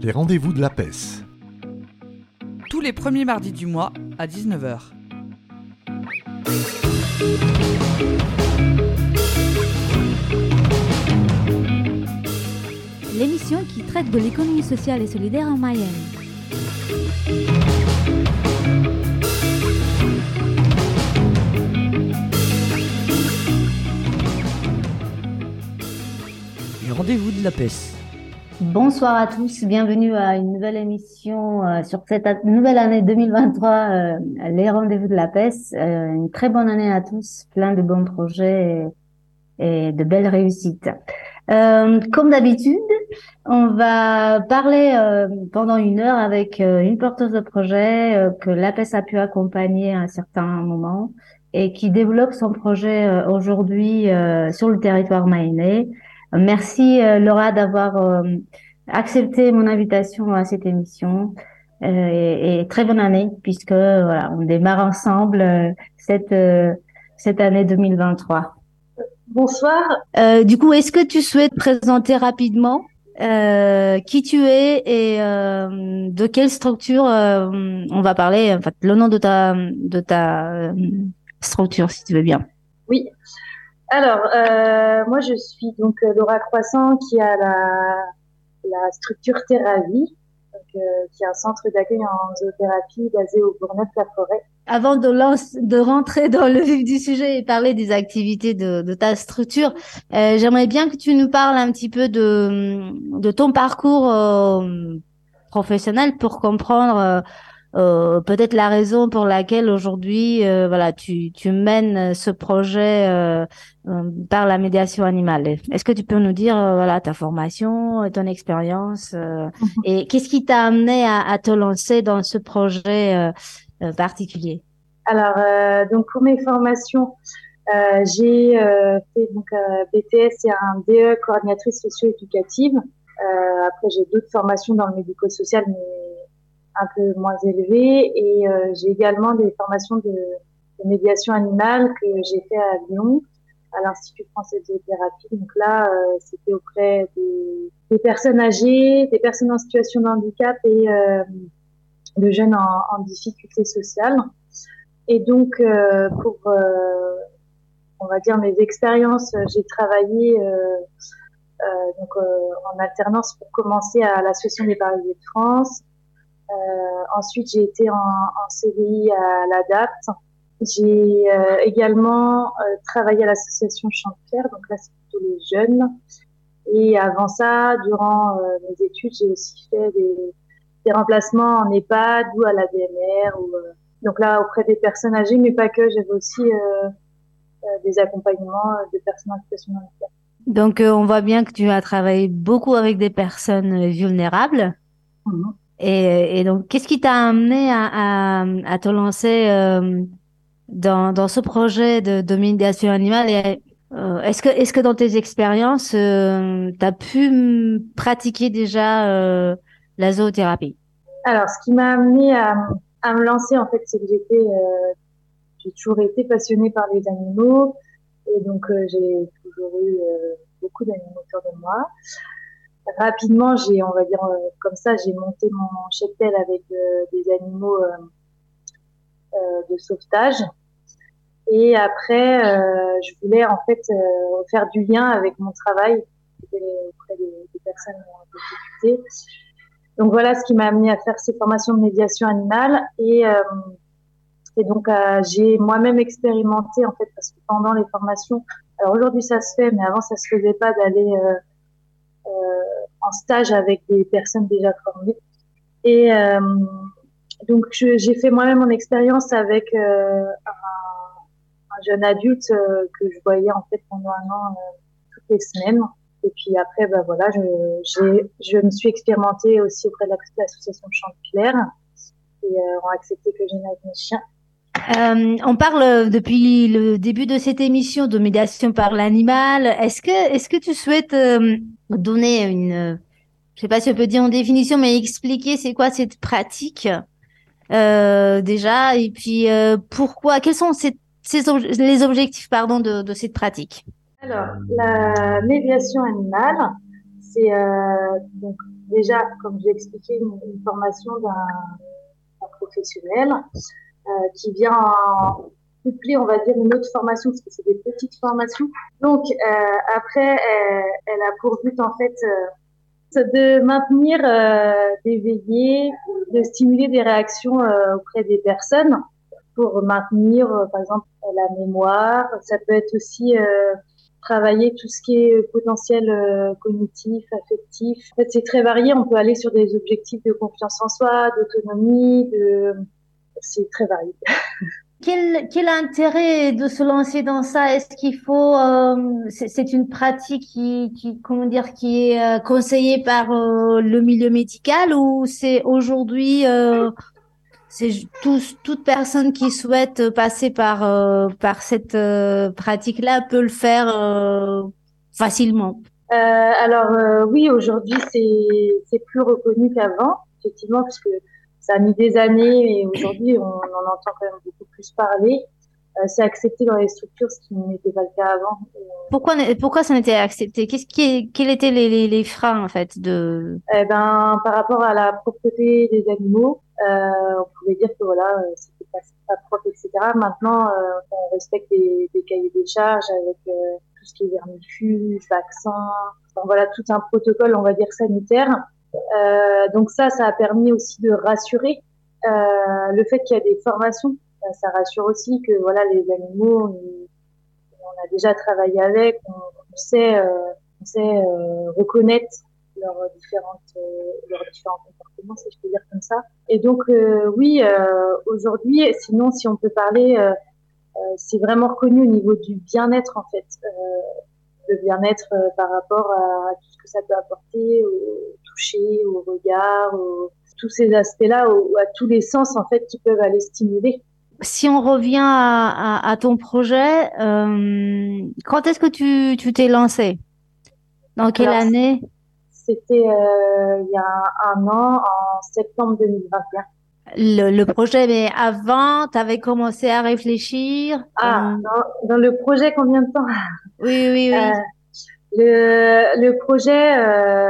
Les rendez-vous de l'APES. Tous les premiers mardis du mois à 19h. L'émission qui traite de l'économie sociale et solidaire en Mayenne. Les rendez-vous de l'APES. Bonsoir à tous, bienvenue à une nouvelle émission sur cette nouvelle année 2023, les rendez-vous de l'APES. Une très bonne année à tous, plein de bons projets et de belles réussites. Comme d'habitude, on va parler pendant une heure avec une porteuse de projet que l'APES a pu accompagner à un certain moment et qui développe son projet aujourd'hui sur le territoire mayennais. Merci Laura d'avoir accepté mon invitation à cette émission et très bonne année puisque voilà, on démarre ensemble cette année 2023. Bonsoir. Du coup, est-ce que tu souhaites présenter rapidement qui tu es et de quelle structure on va parler, en fait, le nom de ta structure, si tu veux bien. Oui. Alors, moi, je suis donc Laura Croissant qui a la structure Terravie, qui est un centre d'accueil en zoothérapie basé au Bourgneuf-la-Forêt. Avant de rentrer dans le vif du sujet et parler des activités de ta structure, j'aimerais bien que tu nous parles un petit peu de ton parcours professionnel pour comprendre peut-être la raison pour laquelle aujourd'hui voilà tu mènes ce projet par la médiation animale. Est-ce que tu peux nous dire voilà ta formation et ton expérience et qu'est-ce qui t'a amené à te lancer dans ce projet particulier? Alors donc pour mes formations, j'ai fait donc BTS et un DE coordinatrice socio-éducative. Après j'ai d'autres formations dans le médico-social mais un peu moins élevées et j'ai également des formations de médiation animale que j'ai fait à Lyon à l'Institut français de zoothérapie. Donc là c'était auprès des personnes âgées, des personnes en situation de handicap et de jeunes en difficulté sociale. Et donc, pour, on va dire, mes expériences, j'ai travaillé en alternance pour commencer à l'Association des paralysés de France. Ensuite, j'ai été en CDI à l'ADAPT. J'ai également travaillé à l'association Chante-Pierre, donc là, c'est plutôt les jeunes. Et avant ça, durant mes études, j'ai aussi fait des remplacements en EHPAD ou à l'ADMR. Donc là, auprès des personnes âgées, mais pas que, j'avais aussi des accompagnements de personnes en situation de handicap. Donc, on voit bien que tu as travaillé beaucoup avec des personnes vulnérables. Mm-hmm. Et donc, qu'est-ce qui t'a amené à te lancer dans ce projet de médiation animale et est-ce que dans tes expériences, tu as pu pratiquer déjà la zoothérapie? Alors, ce qui m'a amené à me lancer, en fait, c'est que j'ai toujours été passionnée par les animaux et donc j'ai toujours eu beaucoup d'animaux autour de moi. Rapidement, on va dire comme ça, j'ai monté mon cheptel avec des animaux de sauvetage. Et après, je voulais en fait faire du lien avec mon travail auprès des personnes en difficulté. Donc voilà ce qui m'a amené à faire ces formations de médiation animale et donc j'ai moi-même expérimenté en fait parce que pendant les formations, alors aujourd'hui ça se fait, mais avant ça se faisait pas d'aller en stage avec des personnes déjà formées. Et donc j'ai fait moi-même mon expérience avec un jeune adulte que je voyais en fait pendant un an toutes les semaines. Et puis après, ben voilà, je me suis expérimentée aussi auprès de l'association Chante-Pierre et ont accepté que je vienne avec mes chiens. On parle depuis le début de cette émission de médiation par l'animal. Est-ce que tu souhaites donner je sais pas si on peut dire en définition, mais expliquer c'est quoi cette pratique déjà et puis pourquoi, quels sont les objectifs de cette pratique? Alors, la médiation animale, c'est donc déjà, comme j'ai expliqué, une formation d'un professionnel qui vient coupler, on va dire, une autre formation, parce que c'est des petites formations. Donc, après, elle a pour but, en fait, de maintenir, d'éveiller, de stimuler des réactions auprès des personnes pour maintenir, par exemple, la mémoire. Ça peut être aussi travailler tout ce qui est potentiel cognitif, affectif. En fait, c'est très varié. On peut aller sur des objectifs de confiance en soi, d'autonomie, c'est très varié. Quel intérêt de se lancer dans ça? Est-ce qu'il faut, c'est une pratique comment dire, qui est conseillée par le milieu médical ou c'est aujourd'hui, toute personne qui souhaite passer par cette pratique-là peut le faire facilement? Alors oui, aujourd'hui c'est plus reconnu qu'avant, effectivement, parce que ça a mis des années et aujourd'hui on en entend quand même beaucoup plus parler. C'est accepté dans les structures, ce qui n'était pas le cas avant. Pourquoi ça n'était accepté? Quels étaient les freins en fait de... Eh ben, par rapport à la propreté des animaux, on pouvait dire que voilà, c'était pas propre, etc. Maintenant, on respecte des cahiers des charges avec tout ce qui est vermifuge, vaccin, enfin, voilà, tout un protocole, on va dire sanitaire. Donc ça a permis aussi de rassurer. Le fait qu'il y a des formations, ça rassure aussi que voilà, les animaux, on a déjà travaillé avec, on sait reconnaître leurs différents comportements, si je peux dire comme ça. Et donc oui, aujourd'hui, sinon si on peut parler, c'est vraiment reconnu au niveau du bien-être en fait, le bien-être par rapport à tout ce que ça peut apporter au toucher, au regard, tous ces aspects-là, à tous les sens en fait qui peuvent aller stimuler. Si on revient à ton projet, quand est-ce que tu t'es lancé? Dans quelle Alors, année? c'était il y a un an, en septembre 2021. Le projet, mais avant, tu avais commencé à réfléchir. Ah, dans le projet, combien de temps? Oui, oui, Euh, oui. le projet,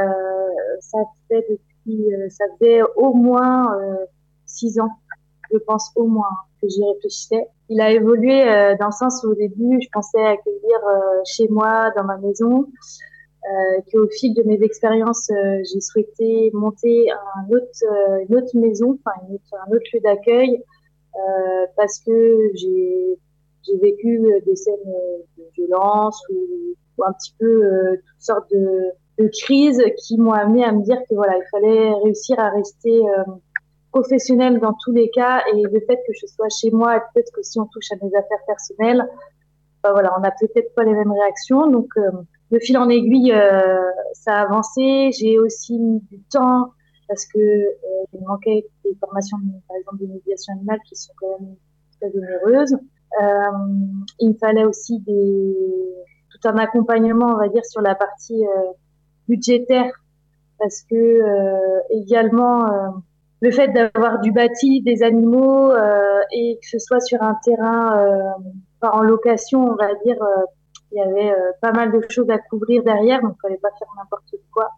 ça fait ça faisait au moins 6 ans, je pense au moins que j'y réfléchissais. Il a évolué dans le sens où au début, je pensais accueillir chez moi, dans ma maison, qu'au fil de mes expériences, j'ai souhaité monter une autre maison, enfin un autre lieu d'accueil, parce que j'ai vécu des scènes de violence ou un petit peu toutes sortes de crises qui m'ont amené à me dire que voilà, il fallait réussir à rester professionnelle dans tous les cas, et le fait que je sois chez moi, et peut-être que si on touche à mes affaires personnelles, ben voilà, on n'a peut-être pas les mêmes réactions. Donc de fil en aiguille, ça a avancé. J'ai aussi mis du temps parce que il manquait des formations, par exemple, de médiation animale qui sont quand même très onéreuses. Il me fallait aussi tout un accompagnement, on va dire, sur la partie budgétaire, parce que également le fait d'avoir du bâti, des animaux et que ce soit sur un terrain pas en location, on va dire, il y avait pas mal de choses à couvrir derrière, donc il fallait pas faire n'importe quoi.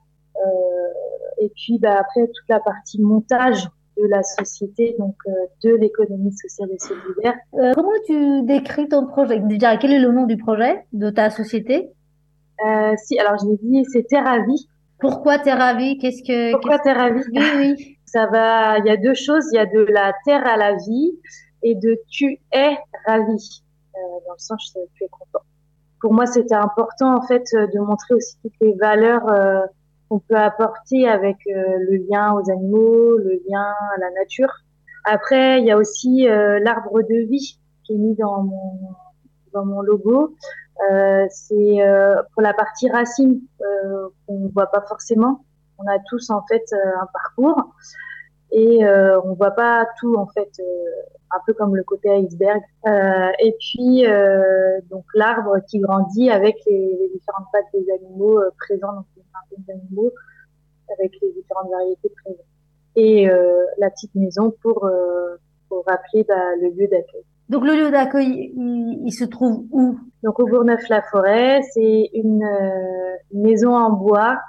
Et puis après toute la partie montage de la société, donc de l'économie sociale et solidaire. Comment tu décris ton projet? Déjà, quel est le nom du projet de ta société? Alors je l'ai dit, c'est Terre à vie. Pourquoi t'es ravie? Pourquoi Terre à vie? Oui, oui. Il y a deux choses, il y a de la terre à la vie et de tu es ravi, dans le sens tu es content. Pour moi, c'était important en fait de montrer aussi toutes les valeurs qu'on peut apporter avec le lien aux animaux, le lien à la nature. Après, il y a aussi l'arbre de vie qui est mis dans mon logo. C'est pour la partie racine qu'on voit pas forcément. On a tous en fait un parcours et on voit pas tout en fait, un peu comme le côté iceberg. Et puis donc l'arbre qui grandit avec les différentes pattes des animaux présents, donc une vingtaine d'animaux avec les différentes variétés présentes. Et la petite maison pour rappeler le lieu d'accueil. Donc le lieu d'accueil, il se trouve où? Donc au Bourgneuf-la-Forêt, c'est une maison en bois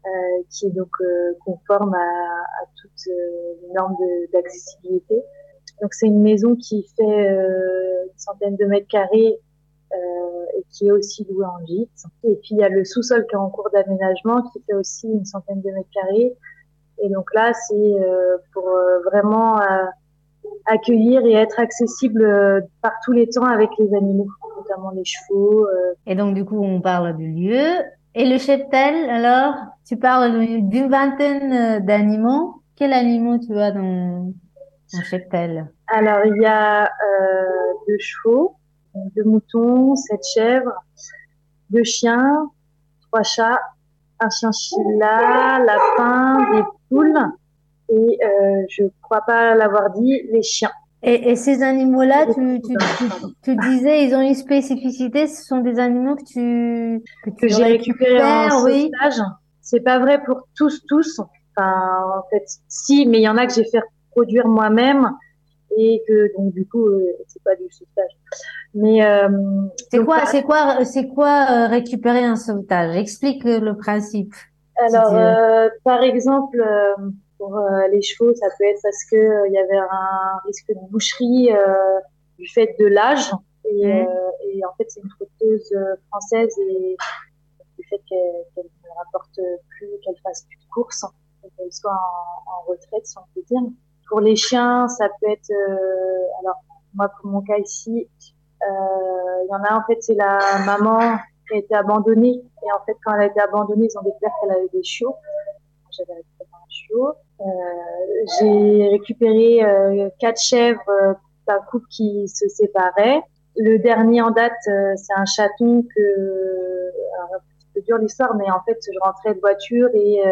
qui est donc conforme à toutes les normes d'accessibilité. Donc c'est une maison qui fait une centaine de mètres carrés et qui est aussi louée en gîte. Et puis il y a le sous-sol qui est en cours d'aménagement qui fait aussi une centaine de mètres carrés. Et donc là c'est pour vraiment accueillir et être accessible par tous les temps avec les animaux, notamment les chevaux. Et donc du coup on parle du lieu. Et le cheptel, alors, tu parles d'une vingtaine d'animaux. Quels animaux tu as dans cheptel? Alors, il y a 2 chevaux, 2 moutons, 7 chèvres, 2 chiens, 3 chats, un chinchilla, lapin, des poules et je crois pas l'avoir dit, les chiens. Et ces animaux-là, tu disais, ils ont une spécificité. Ce sont des animaux que j'ai récupérés en sauvetage. Oui. C'est pas vrai pour tous. Enfin, en fait, si, mais il y en a que j'ai fait produire moi-même et que donc du coup, c'est pas du sauvetage. Mais c'est quoi récupérer un sauvetage? Explique le principe. Alors, par exemple. Pour les chevaux, ça peut être parce que il y avait un risque de boucherie du fait de l'âge et en fait c'est une trotteuse française et du fait qu'elle ne rapporte plus, qu'elle fasse plus de courses, qu'elle soit en retraite si on peut dire. Pour les chiens, ça peut être alors moi pour mon cas ici, il y en a en fait c'est la maman qui a été abandonnée et en fait quand elle a été abandonnée ils ont découvert qu'elle avait des chiots. J'avais récupéré un chiot. J'ai récupéré 4 chèvres d'un couple qui se séparait. Le dernier en date, c'est un chaton alors, c'est un peu dur l'histoire, mais en fait, je rentrais de voiture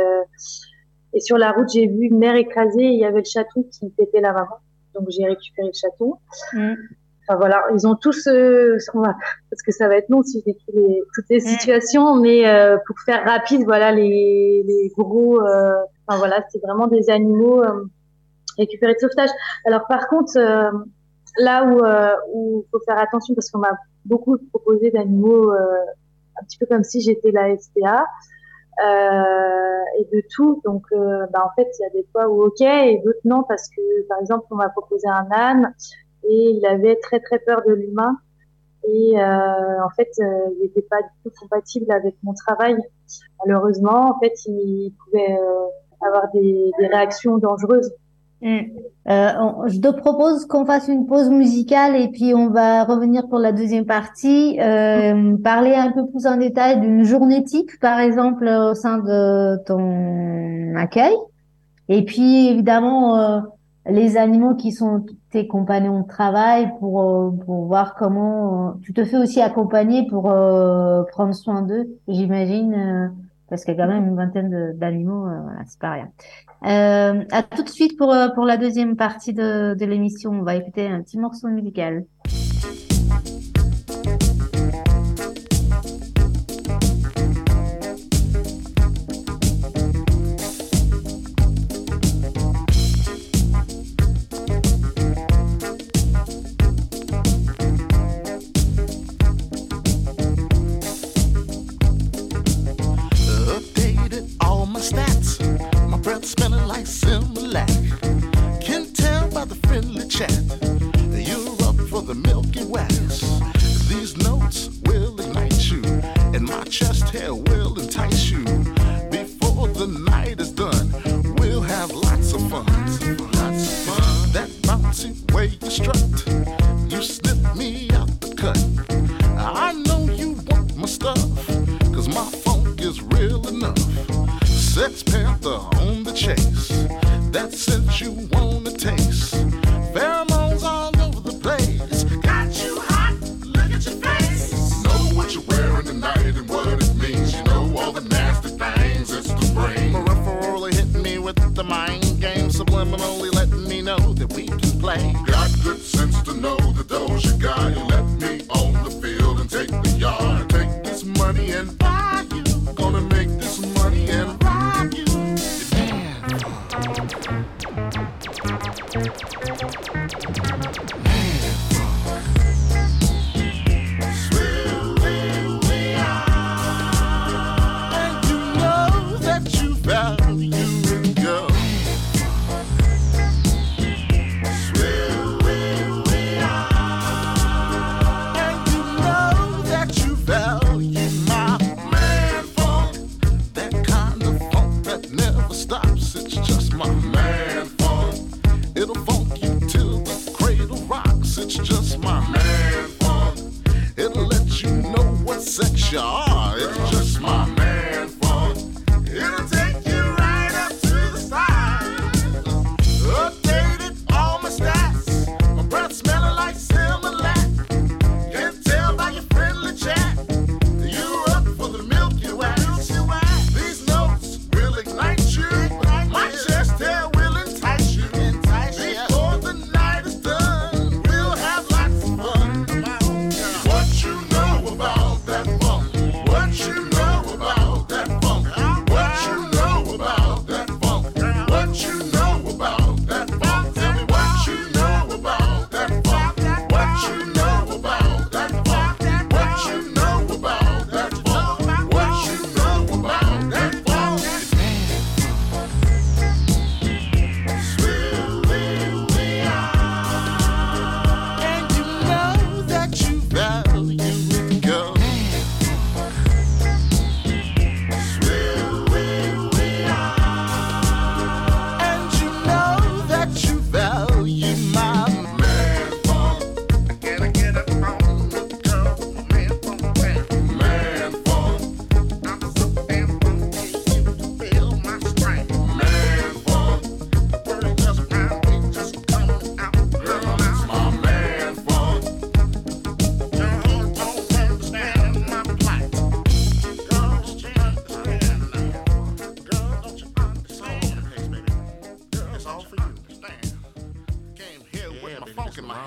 et sur la route, j'ai vu une mère écrasée et il y avait le chaton qui pétait la maman. Donc, j'ai récupéré le chaton. Enfin, voilà, ils ont tous, parce que ça va être long si je décris toutes les situations, mais pour faire rapide, voilà, les gros, enfin voilà, c'est vraiment des animaux récupérés de sauvetage. Alors par contre, là où faut faire attention, parce qu'on m'a beaucoup proposé d'animaux, un petit peu comme si j'étais la SPA, et de tout. Donc, en fait, il y a des fois où ok et d'autres non, parce que par exemple, on m'a proposé un âne. Et il avait très très peur de l'humain et en fait il n'était pas du tout compatible avec mon travail. Malheureusement, en fait, il pouvait avoir des réactions dangereuses. Je te propose qu'on fasse une pause musicale et puis on va revenir pour la deuxième partie, parler un peu plus en détail d'une journée type, par exemple, au sein de ton accueil. Et puis évidemment les animaux qui sont tes compagnons de travail pour voir comment tu te fais aussi accompagner pour prendre soin d'eux, j'imagine, parce qu'il y a quand même une vingtaine d'animaux, voilà, c'est pas rien. À tout de suite pour la deuxième partie de l'émission. On va écouter un petit morceau musical. Smelling like Similac. Can tell by the friendly chat you're up for the Milky Wax. These notes will ignite you, and my chest hair will entice you. Before the night is done, we'll have lots of fun. Lots of fun. That bouncy way you strut, you slip me out the cut. I know you want my stuff, 'cause my funk is real enough. Sex Panther on the chase, that scent you wanna taste. Pheromones all over the place, got you hot, look at your face. Know what you're wearing tonight and what it means. You know all the nasty things it's to bring. Peripherally hitting me with the mind game, subliminally letting me know that we can play. Got good sense to know that those you got. You let me on the field and take the yard. Take this money and buy you. Gonna make this money and rob you.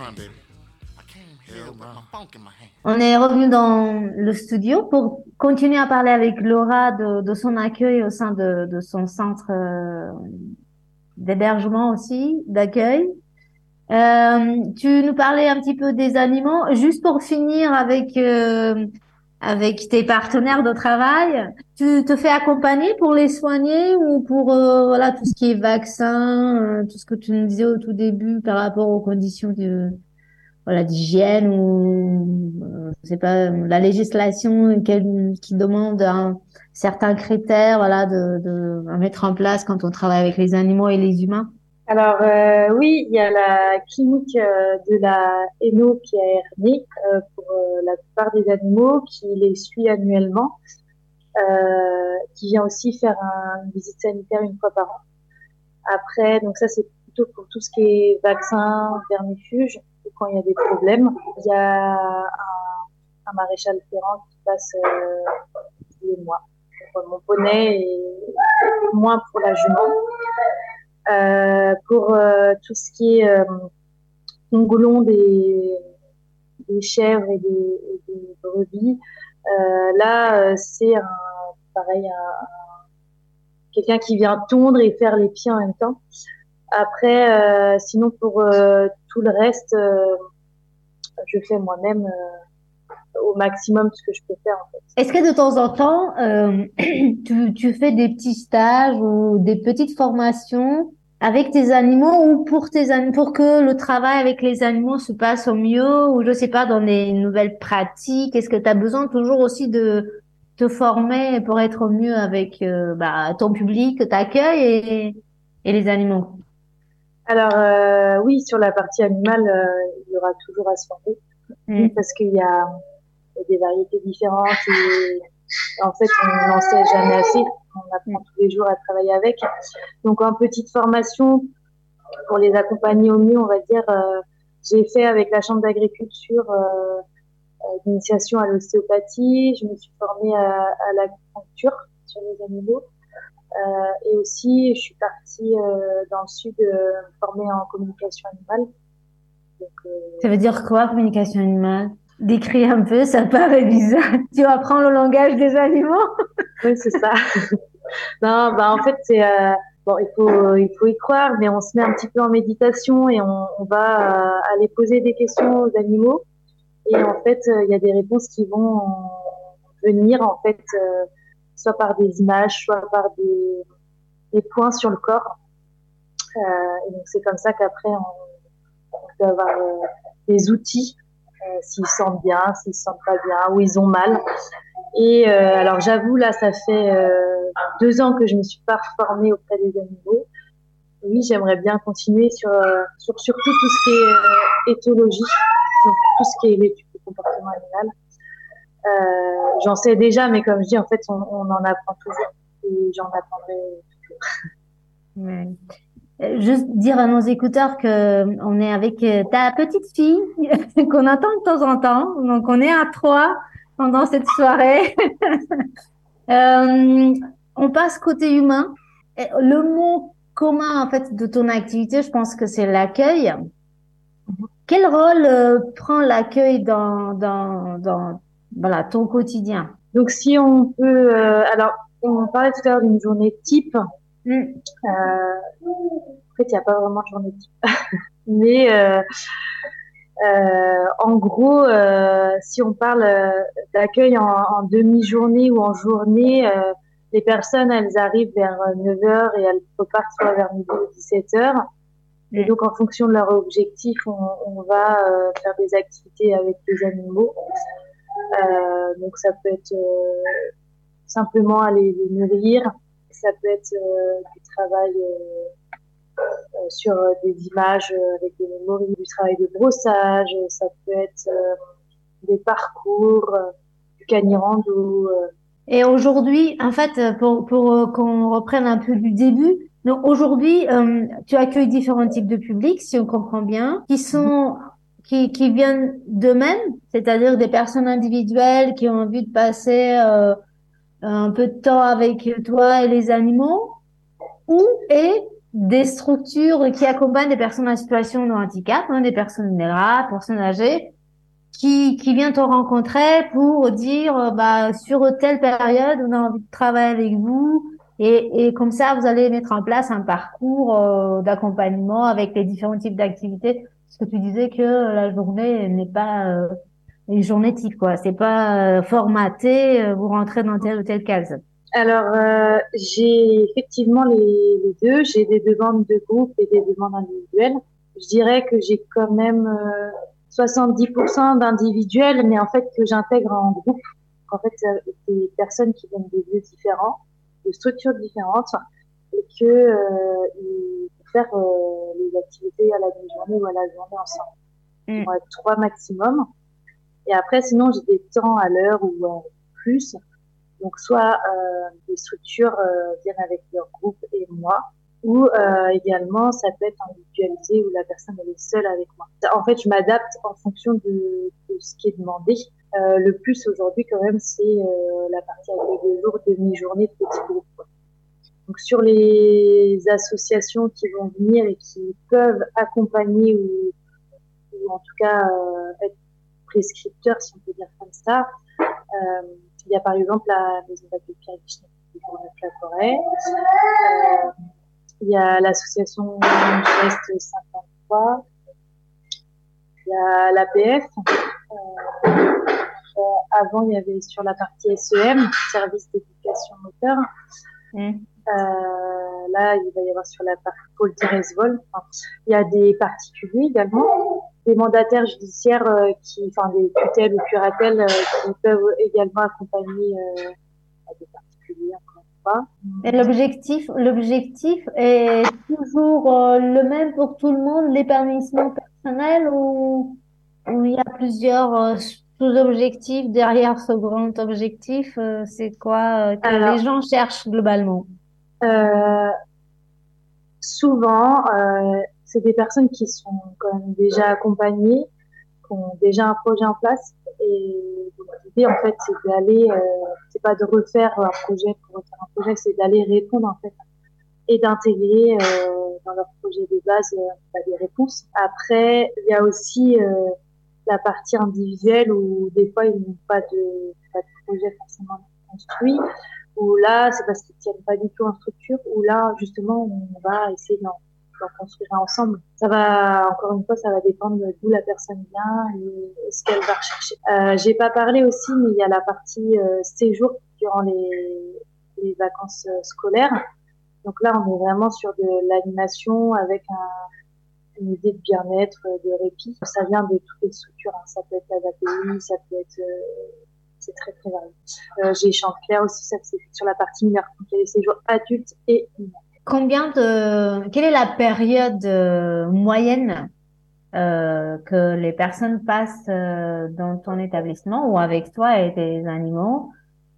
On est revenu dans le studio pour continuer à parler avec Laura de son accueil au sein de son centre d'hébergement aussi, d'accueil. Tu nous parlais un petit peu des animaux. Juste pour finir avec tes partenaires de travail, tu te fais accompagner pour les soigner ou pour voilà tout ce qui est vaccin, tout ce que tu nous disais au tout début par rapport aux conditions voilà d'hygiène ou je sais pas la législation qui demande certains critères voilà à mettre en place quand on travaille avec les animaux et les humains. Alors oui, il y a la clinique de la Hainaut qui est à Ernée pour la plupart des animaux qui les suit annuellement, qui vient aussi faire une visite sanitaire une fois par an. Après, donc ça c'est plutôt pour tout ce qui est vaccin, vermifuge, ou quand il y a des problèmes. Il y a un maréchal ferrant qui passe tous les mois pour mon poney et moins pour la jument. Pour tout ce qui est ongolon des chèvres et des brebis, là c'est pareil quelqu'un qui vient tondre et faire les pieds en même temps. Après, sinon pour tout le reste, je fais moi-même au maximum ce que je peux faire en fait. Est-ce que de temps en temps, tu fais des petits stages ou des petites formations avec tes animaux ou pour pour que le travail avec les animaux se passe au mieux ou je sais pas dans des nouvelles pratiques? Est-ce que tu as besoin toujours aussi de te former pour être au mieux avec ton public, t'accueil et les animaux? Alors oui, sur la partie animale, il y aura toujours à se former parce qu'il y a des variétés différentes et en fait on n'en sait jamais assez, on apprend tous les jours à travailler avec, donc en petite formation pour les accompagner au mieux on va dire, j'ai fait avec la chambre d'agriculture d'initiation à l'ostéopathie, je me suis formée à l'acupuncture sur les animaux et aussi je suis partie dans le sud me former en communication animale. Donc, ça veut dire quoi communication animale? Décris un peu, ça paraît bizarre. Tu apprends le langage des animaux? Oui, c'est ça. Non, en fait, c'est bon, il faut y croire, mais on se met un petit peu en méditation et on va aller poser des questions aux animaux. Et en fait, il y a des réponses qui vont venir en fait, soit par des images, soit par des points sur le corps. Et donc c'est comme ça qu'après on peut avoir des outils. S'ils se sentent bien, s'ils se sentent pas bien, ou ils ont mal. Et alors j'avoue, là, ça fait 2 ans que je me suis pas formée auprès des animaux. Oui, j'aimerais bien continuer sur surtout tout ce qui est éthologie, donc tout ce qui est l'étude du comportement animal. J'en sais déjà, mais comme je dis, en fait, on en apprend toujours. Et j'en apprendrai toujours. Ouais. Juste dire à nos écouteurs que on est avec ta petite fille qu'on entend de temps en temps. Donc, on est à 3 pendant cette soirée. On passe côté humain. Le mot commun, en fait, de ton activité, je pense que c'est l'accueil. Quel rôle prend l'accueil dans voilà, ton quotidien? Donc, si on peut, alors, on parlait tout à l'heure d'une journée type. En fait, il n'y a pas vraiment de journée type. Mais en gros, si on parle d'accueil en demi-journée ou en journée, les personnes, elles arrivent vers 9h et elles repartent soit vers midi ou 17h. Et donc, en fonction de leur objectif, on va faire des activités avec les animaux. Donc, ça peut être simplement aller les nourrir. Ça peut être du travail sur des images avec des mémoires, du travail de brossage, ça peut être des parcours, du canirando. Et aujourd'hui, en fait, pour qu'on reprenne un peu du début, donc aujourd'hui, tu accueilles différents types de publics, si on comprend bien, qui viennent d'eux-mêmes, c'est-à-dire des personnes individuelles qui ont envie de passer un peu de temps avec toi et les animaux, et des structures qui accompagnent des personnes en situation de handicap, hein, des personnes vulnérables, personnes âgées, qui viennent te rencontrer pour dire, sur telle période, on a envie de travailler avec vous. Et comme ça, vous allez mettre en place un parcours d'accompagnement avec les différents types d'activités. Parce que tu disais que la journée n'est pas une journée type, quoi. C'est pas formaté, vous rentrez dans telle ou telle case. Alors, j'ai effectivement les deux. J'ai des demandes de groupe et des demandes individuelles. Je dirais que j'ai quand même 70% d'individuels, mais en fait que j'intègre en groupe. En fait, des personnes qui viennent de lieux différents, de structures différentes, et que ils vont faire les activités à la demi-journée ou à la journée ensemble. Ils vont être 3 maximum. Et après, sinon, j'ai des temps à l'heure ou plus. Donc, soit des structures viennent avec leur groupe et moi, ou également, ça peut être individualisé où la personne elle est seule avec moi. En fait, je m'adapte en fonction de ce qui est demandé. Le plus aujourd'hui, quand même, c'est la partie avec 2 jours, demi-journée de petits groupes. Donc, sur les associations qui vont venir et qui peuvent accompagner ou en tout cas être prescripteurs, si on peut dire comme ça, il y a par exemple la maison d'accueil Pierre Guichenet qui est dans la forêt. Il y a l'association Geste 53. Il y a l'APF. Avant, il y avait sur la partie SEM, Service d'éducation moteur. Là, il va y avoir sur la partie Pôle Thérèse-Vol. Il y a des particuliers également, des mandataires judiciaires des tutelles ou curatelles qui peuvent également accompagner des particuliers, encore une fois. Et l'objectif est toujours le même pour tout le monde, l'épanouissement personnel, ou il y a plusieurs sous-objectifs derrière ce grand objectif? C'est quoi que les gens cherchent globalement? Souvent, c'est des personnes qui sont quand même déjà accompagnées, qui ont déjà un projet en place. Et donc, l'idée, en fait, c'est d'aller, c'est pas de refaire un projet pour refaire un projet, c'est d'aller répondre, en fait, et d'intégrer dans leur projet de base des réponses. Après, il y a aussi la partie individuelle où des fois, ils n'ont pas de projet forcément construit. Où là, c'est parce qu'ils tiennent pas du tout en structure, où là, justement, on va essayer d'en construire ensemble. Ça va, encore une fois, ça va dépendre d'où la personne vient et ce qu'elle va rechercher. J'ai pas parlé aussi, mais il y a la partie séjour durant les vacances scolaires. Donc là, on est vraiment sur de l'animation avec une idée de bien-être, de répit. Ça vient de toutes les structures. Hein. Ça peut être la API, ça peut être c'est très très varié. J'ai Chanteclair aussi, ça c'est sur la partie mineure. Donc il y a les séjours adultes et mineurs. Quelle est la période moyenne que les personnes passent dans ton établissement ou avec toi et tes animaux?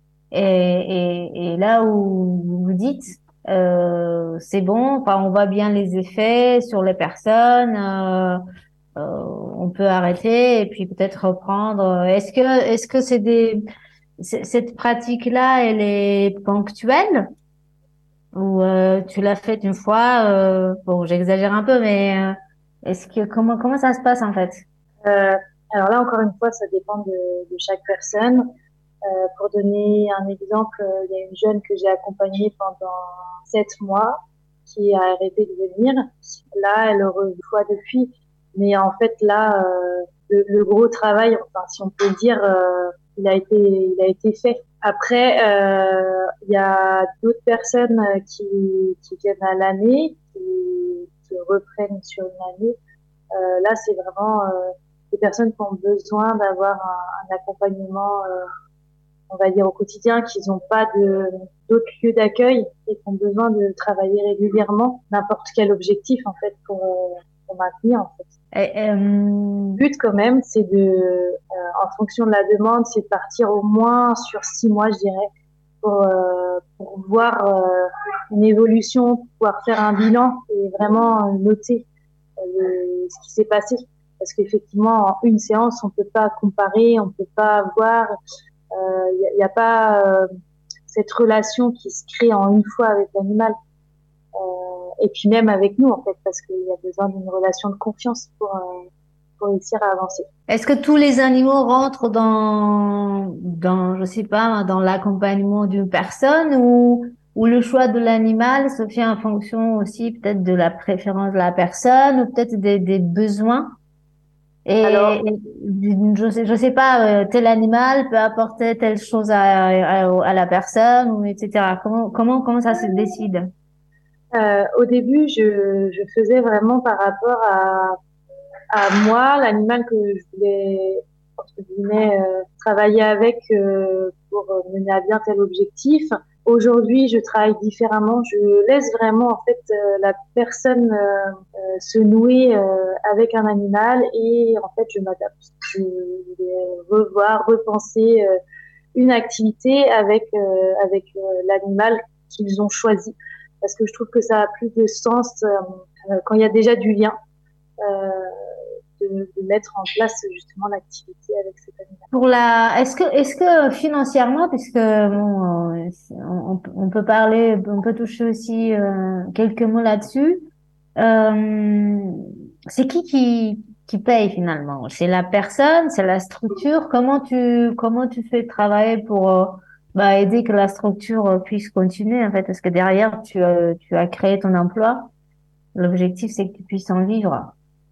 Et là où vous dites c'est bon, enfin, on voit bien les effets sur les personnes, on peut arrêter et puis peut-être reprendre. Est-ce que cette pratique-là, elle est ponctuelle ou tu l'as faite une fois? Bon, j'exagère un peu, mais comment ça se passe en fait? Alors là, encore une fois, ça dépend de chaque personne. Pour donner un exemple, il y a une jeune que j'ai accompagnée pendant 7 mois qui a arrêté de venir. Là, elle revoit depuis. Mais en fait, là, le gros travail, enfin, si on peut dire, il a été fait. Après, il y a d'autres personnes qui viennent à l'année, qui reprennent sur une année. Là, c'est vraiment des personnes qui ont besoin d'avoir un accompagnement on va dire au quotidien, qu'ils n'ont pas d'autres lieux d'accueil et qui ont besoin de travailler régulièrement n'importe quel objectif en fait pour maintenir en fait. Le but quand même, c'est en fonction de la demande, c'est de partir au moins sur 6 mois, je dirais, pour voir une évolution, pouvoir faire un bilan et vraiment noter ce qui s'est passé. Parce qu'effectivement, en une séance, on peut pas comparer, on peut pas voir. Il n'y a pas cette relation qui se crée en une fois avec l'animal. et puis même avec nous en fait, parce qu'il y a besoin d'une relation de confiance pour réussir à avancer. Est-ce que tous les animaux rentrent je sais pas, dans l'accompagnement d'une personne ou le choix de l'animal se fait en fonction aussi peut-être de la préférence de la personne ou peut-être des besoins? Alors, Je sais pas, tel animal peut apporter telle chose à la personne ou etc. Comment ça se décide? au début, je faisais vraiment par rapport à moi, l'animal que je voulais, entre guillemets, travailler avec pour mener à bien tel objectif. Aujourd'hui, je travaille différemment. Je laisse vraiment en fait la personne se nouer avec un animal et en fait, je m'adapte. Je vais repenser une activité avec l'animal qu'ils ont choisi parce que je trouve que ça a plus de sens quand il y a déjà du lien. De mettre en place justement l'activité avec cet animal. Est-ce que financièrement, puisque bon, on peut parler, on peut toucher aussi quelques mots là-dessus. C'est qui paye finalement? C'est la personne, c'est la structure. Comment tu fais travailler pour aider que la structure puisse continuer en fait? Parce que derrière tu as créé ton emploi. L'objectif c'est que tu puisses en vivre.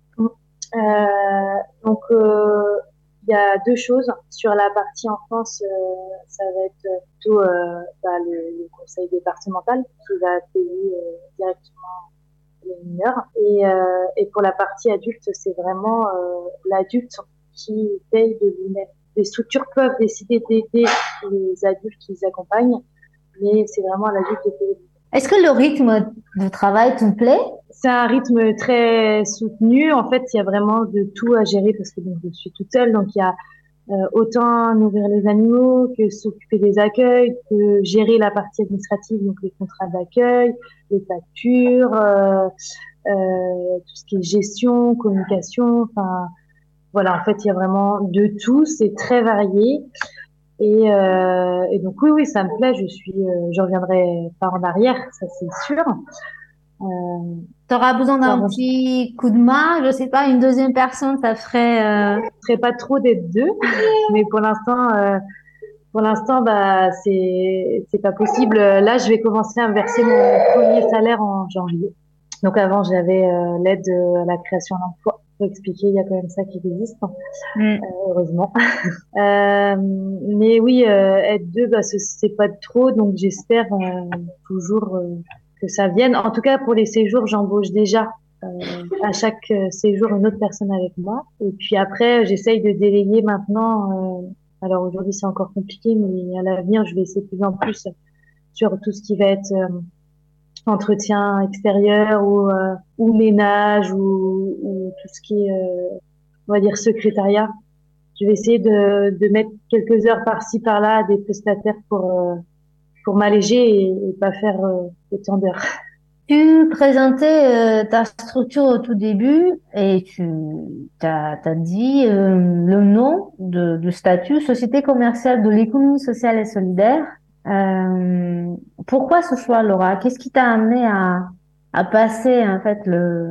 Donc, il y a deux choses. Sur la partie enfance, ça va être plutôt le conseil départemental qui va payer directement les mineurs. Et pour la partie adulte, c'est vraiment l'adulte qui paye de lui-même. Les structures peuvent décider d'aider les adultes qui les accompagnent, mais c'est vraiment à l'adulte de payer. Est-ce que le rythme de travail te plaît? C'est un rythme très soutenu. En fait, il y a vraiment de tout à gérer parce que donc, je suis toute seule. Donc, il y a autant nourrir les animaux que s'occuper des accueils, que gérer la partie administrative, donc les contrats d'accueil, les factures, tout ce qui est gestion, communication. Enfin, voilà, en fait, il y a vraiment de tout. C'est très varié. Et donc, oui, ça me plaît. Je reviendrai pas en arrière, ça c'est sûr. Tu auras besoin d'un petit coup de main, je sais pas, une deuxième personne, ça ferait. Ce serait pas trop d'être deux, mais pour l'instant, bah c'est pas possible. Là, je vais commencer à me verser mon premier salaire en janvier. Donc avant, j'avais l'aide à la création d'emploi. Pour expliquer, il y a quand même ça qui existe, heureusement. Mais oui, être deux, bah c'est pas trop, donc j'espère toujours que ça vienne. En tout cas, pour les séjours, j'embauche déjà à chaque séjour une autre personne avec moi. Et puis après, j'essaye de déléguer maintenant. Alors aujourd'hui, c'est encore compliqué, mais à l'avenir, je vais essayer de plus en plus sur tout ce qui va être entretien extérieur ou ménage ou tout ce qui est, on va dire, secrétariat. Je vais essayer de mettre quelques heures par-ci par-là à des prestataires pour m'alléger et pas faire autant d'heures. Tu présentais ta structure au tout début et tu t'as dit le nom de statut Société commerciale de l'économie sociale et solidaire. Pourquoi ce choix, Laura? Qu'est-ce qui t'a amené à passer en fait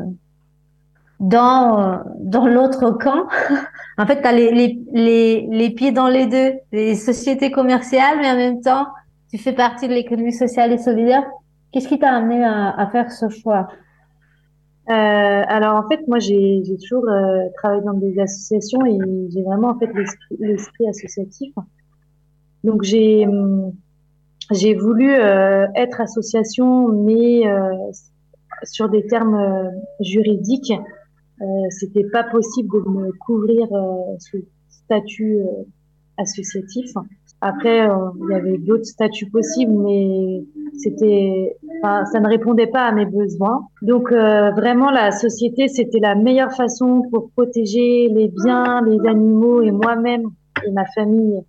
dans l'autre camp? En fait, t'as les pieds dans les deux, les sociétés commerciales, mais en même temps, tu fais partie de l'économie sociale et solidaire. Qu'est-ce qui t'a amené à faire ce choix? Alors en fait, moi j'ai toujours travaillé dans des associations et j'ai vraiment en fait l'esprit associatif. Donc j'ai voulu être association, mais sur des termes juridiques, c'était pas possible de me couvrir sous statut associatif. Après, il y avait d'autres statuts possibles, mais ça ne répondait pas à mes besoins. Donc, vraiment, la société, c'était la meilleure façon pour protéger les biens, les animaux et moi-même et ma famille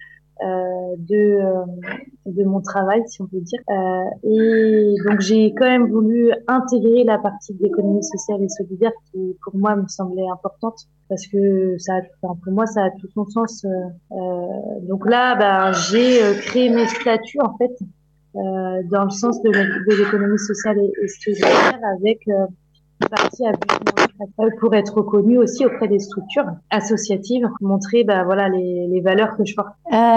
de mon travail, si on peut dire. Et donc, j'ai quand même voulu intégrer la partie de l'économie sociale et solidaire qui, pour moi, me semblait importante parce que pour moi, ça a tout son sens. Donc là, j'ai créé mes statuts, en fait, dans le sens de l'économie sociale et solidaire avec une partie à but non lucratif pour être reconnue aussi auprès des structures associatives, montrer voilà les valeurs que je porte.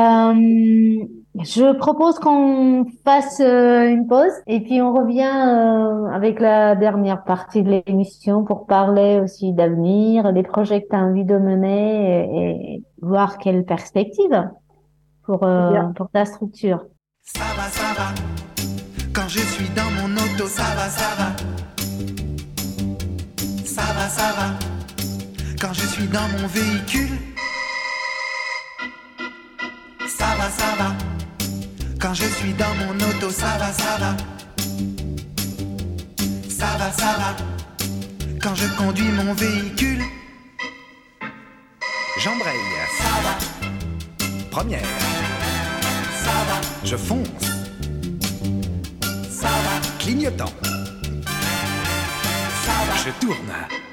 Je propose qu'on fasse une pause et puis on revient avec la dernière partie de l'émission pour parler aussi d'avenir, des projets que tu as envie de mener et voir quelles perspectives pour ta structure. Ça va, quand je suis dans mon auto, ça va. Ça va, quand je suis dans mon véhicule. Ça va, quand je suis dans mon auto, ça va. Ça va, quand je conduis mon véhicule. J'embraye. Ça va. Première. Ça va. Je fonce. Ça va. Clignotant. Ça va. Je tourne.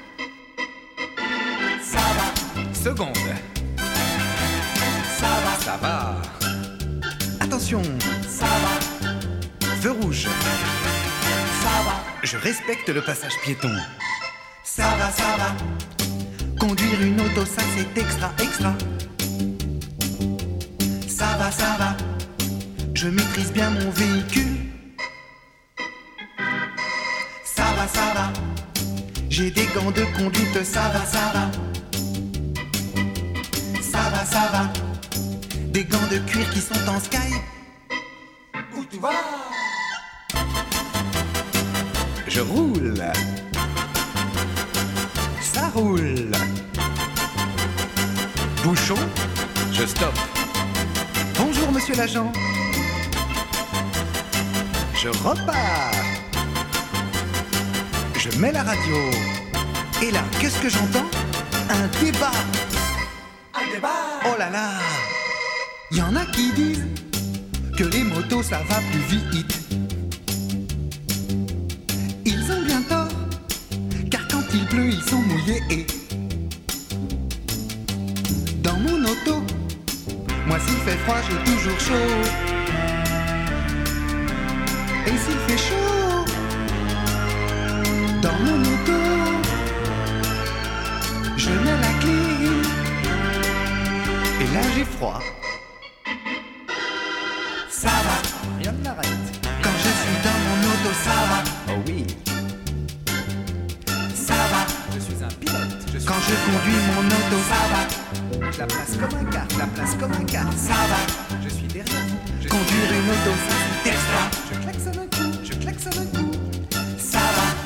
Ça va. Seconde. Ça va. Attention. Ça va. Feu rouge. Ça va. Je respecte le passage piéton. Ça va. Conduire une auto, ça c'est extra. Ça va. Je maîtrise bien mon véhicule. Ça va. J'ai des gants de conduite, ça va. Ça va. Des gants de cuir qui sont en sky. Où tu vas? Je roule. Ça roule. Bouchon, je stoppe. Bonjour monsieur l'agent. Je repars. Je mets la radio. Et là, qu'est-ce que j'entends? Un débat. Oh là là. Il y en a qui disent que les motos ça va plus vite. Ils ont bien tort, car quand il pleut ils sont mouillés et dans mon auto, moi s'il fait froid j'ai toujours chaud. Et s'il fait chaud dans mon auto, je mets la clim et là j'ai froid. Ça va, rien ne m'arrête. Quand je suis dans mon auto, ça va. Oh oui. Ça va. Je suis un pilote. Quand je conduis mon auto, ça va. Je la place comme un car. Ça va. Je suis derrière vous. Conduire une auto, ça c'est extra. Je klaxonne un coup. Ça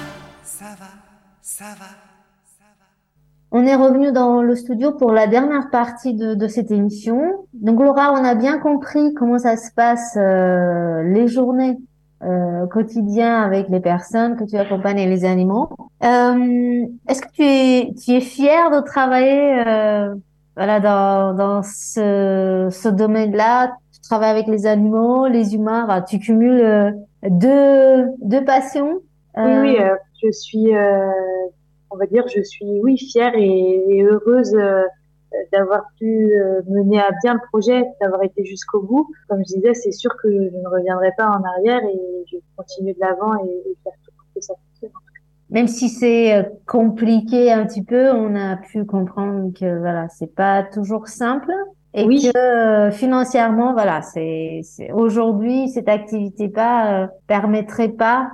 va. On est revenu dans le studio pour la dernière partie de cette émission. Donc Laura, on a bien compris comment ça se passe les journées quotidiennes avec les personnes que tu accompagnes et les animaux. Est-ce que tu es fière de travailler dans ce domaine-là? Tu travailles avec les animaux, les humains. Enfin, tu cumules deux passions. Oui, je suis on va dire, je suis, oui, fière et heureuse d'avoir pu mener à bien le projet, d'avoir été jusqu'au bout. Comme je disais, c'est sûr que je ne reviendrai pas en arrière et je vais continuer de l'avant et faire tout pour que ça fonctionne. Même si c'est compliqué un petit peu, on a pu comprendre que voilà, c'est pas toujours simple et oui. que financièrement, voilà, c'est aujourd'hui cette activité permettrait pas.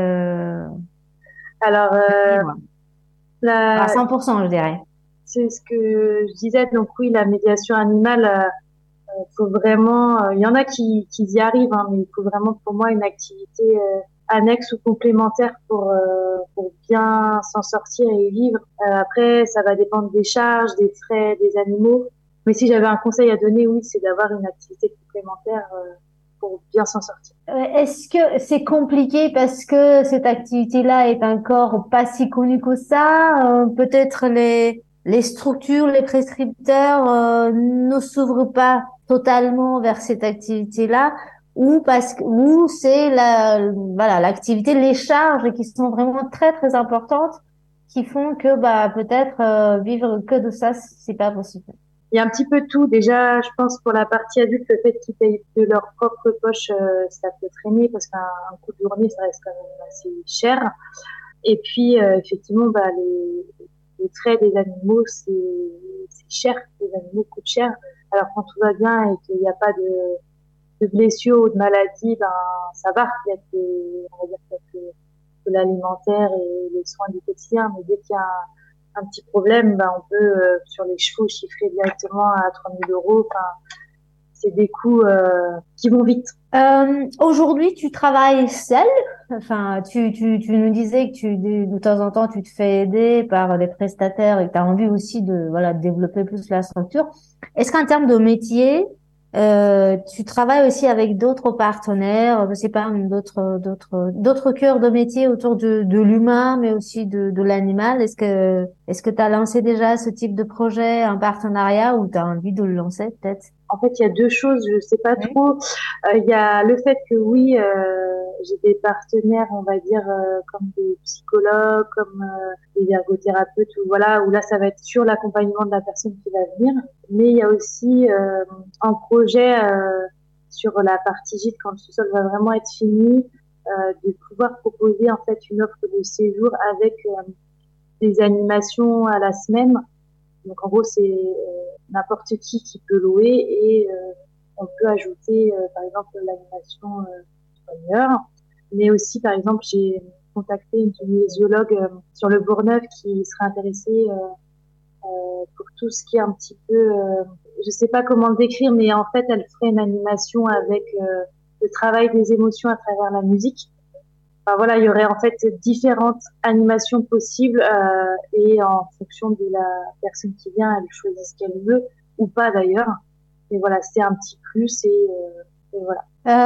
Alors. À 100%, je dirais. C'est ce que je disais. Donc oui, la médiation animale, faut vraiment. Il y en a qui y arrivent, hein, mais il faut vraiment pour moi une activité annexe ou complémentaire pour bien s'en sortir et vivre. Après, ça va dépendre des charges, des frais, des animaux. Mais si j'avais un conseil à donner, oui, c'est d'avoir une activité complémentaire pour bien s'en sortir. Est-ce que c'est compliqué parce que cette activité-là est encore pas si connue que ça? Peut-être les structures, les prescripteurs ne s'ouvrent pas totalement vers cette activité-là, ou c'est l'activité, les charges qui sont vraiment très très importantes qui font que peut-être vivre que de ça, c'est pas possible. Il y a un petit peu de tout. Déjà, je pense pour la partie adulte, le fait qu'ils payent de leur propre poche, ça peut freiner parce qu'un coup de journée, ça reste quand même assez cher. Et puis, effectivement, les frais des animaux, c'est cher. Les animaux coûtent cher. Alors quand tout va bien et qu'il n'y a pas de blessures ou de maladies, ben ça va. Il y a on va dire qu'il y a que l'alimentaire et les soins du quotidien. Mais dès qu'il y a un petit problème, ben on peut sur les chevaux chiffrer directement à 3 000 euros. Enfin, c'est des coûts qui vont vite. Aujourd'hui, tu travailles seule. Enfin, tu nous disais que de temps en temps, tu te fais aider par des prestataires et que tu as envie aussi de développer plus la structure. Est-ce qu'en termes de métier, tu travailles aussi avec d'autres partenaires, je sais pas, d'autres cœurs de métier autour de l'humain, mais aussi de l'animal? Est-ce que tu as lancé déjà ce type de projet, un partenariat, ou tu as envie de le lancer peut-être? En fait, il y a deux choses, je sais pas trop. Il y a le fait que oui, j'ai des partenaires, on va dire, comme des psychologues, comme des ergothérapeutes, ou voilà, où là, ça va être sur l'accompagnement de la personne qui va venir. Mais il y a aussi un projet sur la partie gîte, quand le sous-sol va vraiment être fini, de pouvoir proposer en fait une offre de séjour avec des animations à la semaine. Donc en gros, c'est n'importe qui peut louer et on peut ajouter par exemple l'animation soigneur. Mais aussi par exemple, j'ai contacté une kinésiologue sur le Bourgneuf qui serait intéressée pour tout ce qui est un petit peu, je sais pas comment le décrire, mais en fait, elle ferait une animation avec le travail des émotions à travers la musique. Enfin, voilà, il y aurait en fait différentes animations possibles et en fonction de la personne qui vient, elle choisit ce qu'elle veut ou pas d'ailleurs. Et voilà, c'est un petit plus et voilà.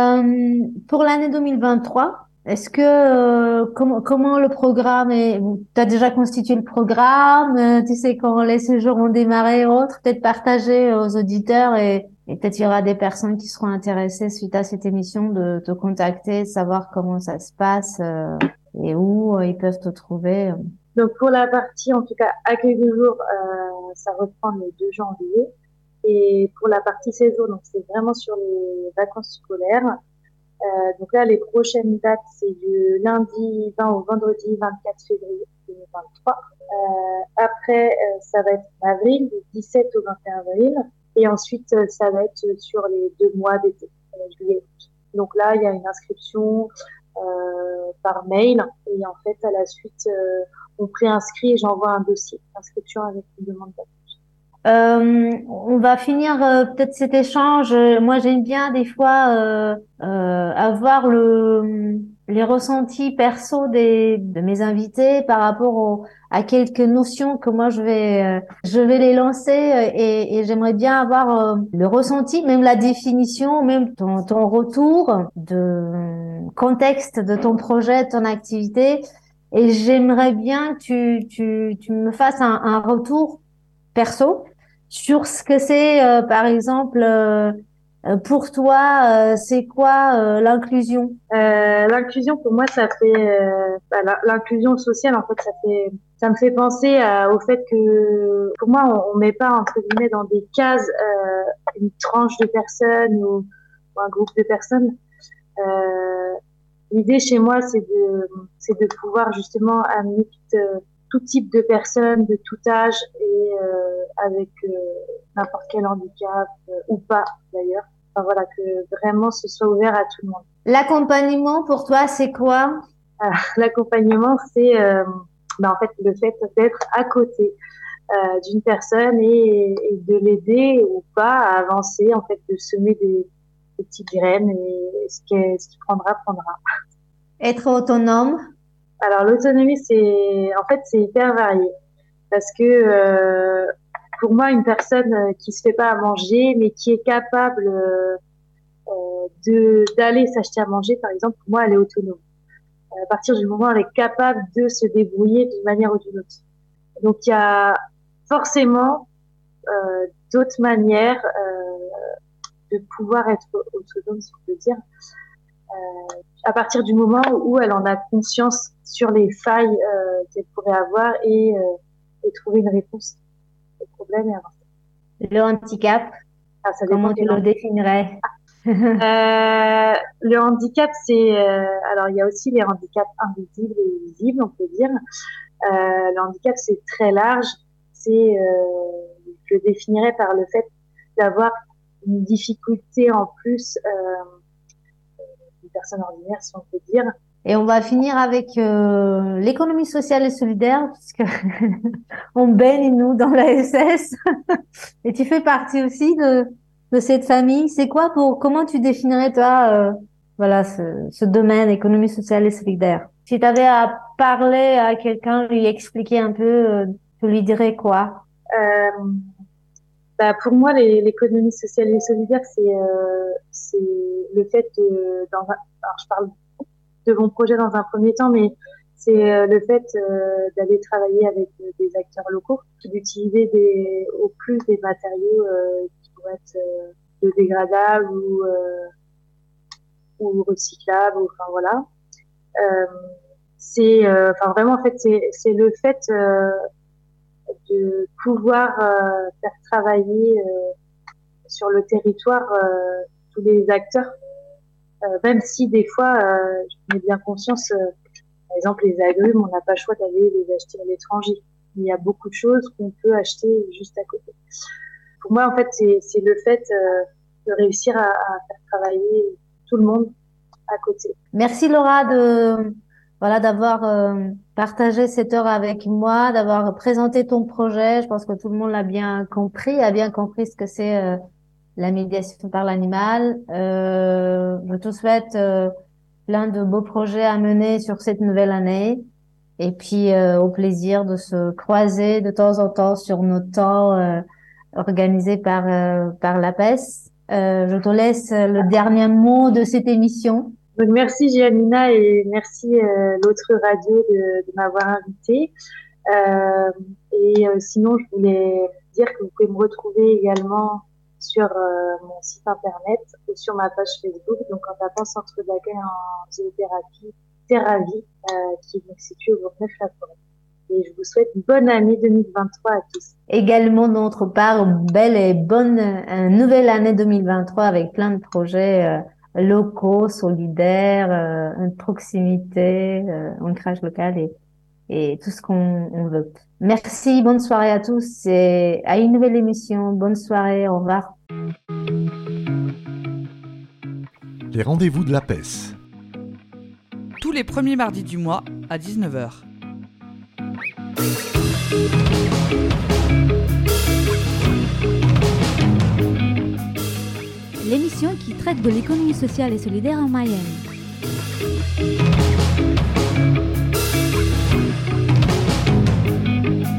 Pour l'année 2023, est-ce que comment le programme est? Tu as déjà constitué le programme, tu sais quand les séjours ont démarré et autres, peut-être partager aux auditeurs et peut-être il y aura des personnes qui seront intéressées suite à cette émission de te contacter, savoir comment ça se passe et où ils peuvent te trouver. Donc pour la partie en tout cas accueil de jour, ça reprend le 2 janvier. Et pour la partie séjour, donc c'est vraiment sur les vacances scolaires. Donc là, les prochaines dates, c'est du lundi 20 au vendredi 24 février 2023. Après, ça va être en avril, du 17 au 21 avril. Et ensuite, ça va être sur les 2 mois d'été, juillet. Donc là, il y a une inscription par mail. Et en fait, à la suite, on préinscrit et j'envoie un dossier d'inscription avec une demande d'aide. On va finir peut-être cet échange. Moi, j'aime bien des fois avoir les ressentis perso de mes invités par rapport à quelques notions que moi je vais les lancer et j'aimerais bien avoir le ressenti, même la définition, même ton retour de contexte de ton projet, de ton activité. Et j'aimerais bien que tu me fasses un retour perso sur ce que c'est, par exemple, pour toi, c'est quoi l'inclusion? L'inclusion, pour moi, ça fait l'inclusion sociale. En fait, ça me fait penser au fait que, pour moi, on met pas entre guillemets dans des cases une tranche de personnes ou un groupe de personnes. L'idée chez moi, c'est de pouvoir justement amener tout type de personnes, de tout âge et avec n'importe quel handicap ou pas d'ailleurs. Enfin voilà, que vraiment ce soit ouvert à tout le monde. L'accompagnement pour toi, c'est quoi? L'accompagnement, c'est en fait le fait d'être à côté d'une personne et de l'aider ou pas à avancer, en fait, de semer des petites graines et ce qui prendra. Être autonome. Alors l'autonomie, c'est hyper varié parce que pour moi, une personne qui se fait pas à manger, mais qui est capable d'aller s'acheter à manger, par exemple, pour moi, elle est autonome. À partir du moment où elle est capable de se débrouiller d'une manière ou d'une autre. Donc il y a forcément d'autres manières de pouvoir être autonome, si on peut dire, à partir du moment où elle en a conscience sur les failles qu'elle pourrait avoir et trouver une réponse au problème et avancer. Le handicap, Ça comment dépend tu le définirais? Le handicap, alors il y a aussi les handicaps invisibles et visibles, on peut dire. Le handicap, c'est très large. Je le définirais par le fait d'avoir une difficulté en plus d'une personne ordinaire, si on peut dire. Et on va finir avec l'économie sociale et solidaire, puisque on baigne, nous, dans la SS. Et tu fais partie aussi de cette famille. Comment tu définirais, toi, voilà, ce domaine, économie sociale et solidaire? Si tu avais à parler à quelqu'un, lui expliquer un peu, tu lui dirais quoi? Pour moi, l'économie sociale et solidaire, c'est le fait alors je parle de mon projet dans un premier temps, mais c'est le fait d'aller travailler avec des acteurs locaux, d'utiliser au plus des matériaux qui pourraient être biodégradables ou recyclables, enfin voilà. Vraiment en fait c'est le fait de pouvoir faire travailler sur le territoire tous les acteurs, même si des fois j'en ai bien conscience, par exemple les agrumes, on n'a pas le choix d'aller les acheter à l'étranger. Il y a beaucoup de choses qu'on peut acheter juste à côté. Pour moi en fait c'est le fait de réussir à faire travailler tout le monde à côté. Merci Laura d'avoir partagé cette heure avec moi, d'avoir présenté ton projet. Je pense que tout le monde a bien compris ce que c'est la médiation par l'animal. Je te souhaite plein de beaux projets à mener sur cette nouvelle année. Et puis au plaisir de se croiser de temps en temps sur nos temps organisés par l'APES. Je te laisse le dernier mot de cette émission. Donc merci Giannina et merci l'autre radio de m'avoir invitée. Sinon, je voulais dire que vous pouvez me retrouver également sur mon site internet ou sur ma page Facebook, donc en tapant Centre d'accueil en zoothérapie Terravie, qui est situé au Bourgneuf-la-Forêt. Et je vous souhaite une bonne année 2023 à tous. Également, de notre part, belle et bonne nouvelle année 2023 avec plein de projets locaux, solidaires, une proximité, ancrage local et tout ce qu'on veut. Merci, bonne soirée à tous et à une nouvelle émission. Bonne soirée, au revoir. Les rendez-vous de l'APES. Tous les premiers mardis du mois à 19h. L'émission qui traite de l'économie sociale et solidaire en Mayenne.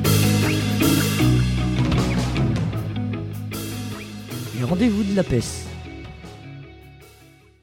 Les rendez-vous de l'APES.